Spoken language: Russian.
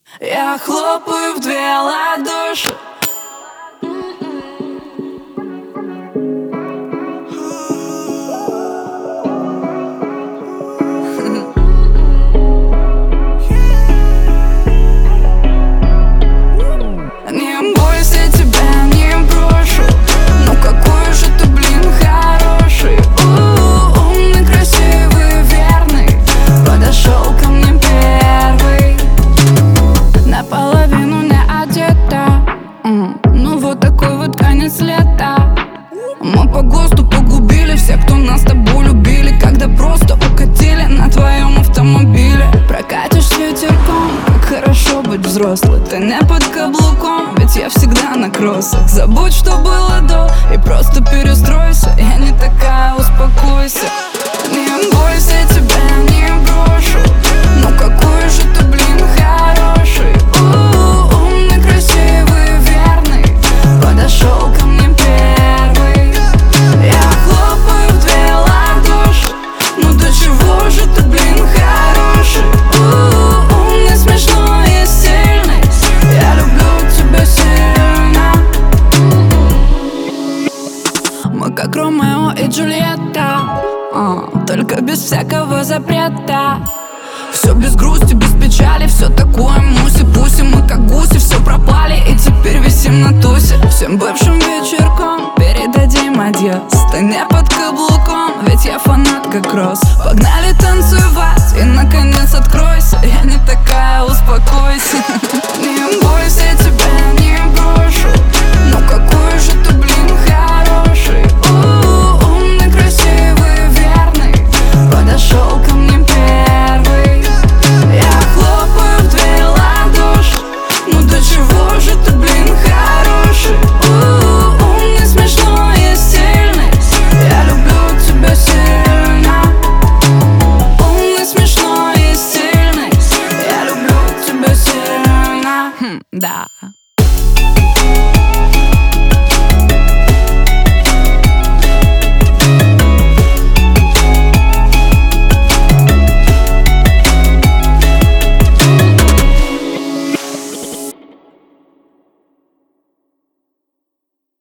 Я хлопаю в две ладоши. Не бойся, тебя не брошу. Ну какой же ты, блин, хороший. Умный, красивый, верный. Подошел ко мне первый. Наполовину не одета. Ну вот такой вот конец лета. Мы по ГОСТу погубили всех, кто нас с тобой любили, когда просто укатили на твоем автомобиле. Прокатишь с ветерком, как хорошо быть взрослой. Ты не под каблуком, ведь я всегда на кроссах. Забудь, что было до, и просто перестройся. Я не такая, успокойся. Не бойся, тебя не брошу. Ну какой же ты, блин, хороший. Умный, красивый, верный. Подошел ко мне первый. Я хлопаю в две ладоши. Ну до чего же ты, блин, хороший. Умный, смешной и сильный. Я люблю тебя сильно. Мы как Ромео и Джульетта, только без всякого запрета. Все без грусти, без печали, все такое муси-пуси. Мы как гуси, все пропали и теперь висим на тусе. Всем бывшим вечерком передадим адьос. Ты не под каблуком, ведь я фанат как Росс. Погнали танцевать и наконец откройся. Я не такая, успокойся. Не бойся, тебя не брошу. Ну какой же ты, блин, хороший. Умный, красивый, верный. Подошел ко мне первый. Я хлопаю в две ладоши. Ну до чего же ты, блин, хороший. Умный, смешной и сильный. Я люблю тебя сильно. Умный, смешной и сильный. Я люблю тебя сильно. Да.